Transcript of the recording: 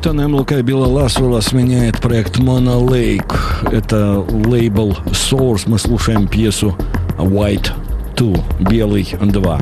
Бейтон МЛК Белоласова сменяет проект Mono Lake. Это лейбл Source. Мы слушаем пьесу White 2, Белый 2.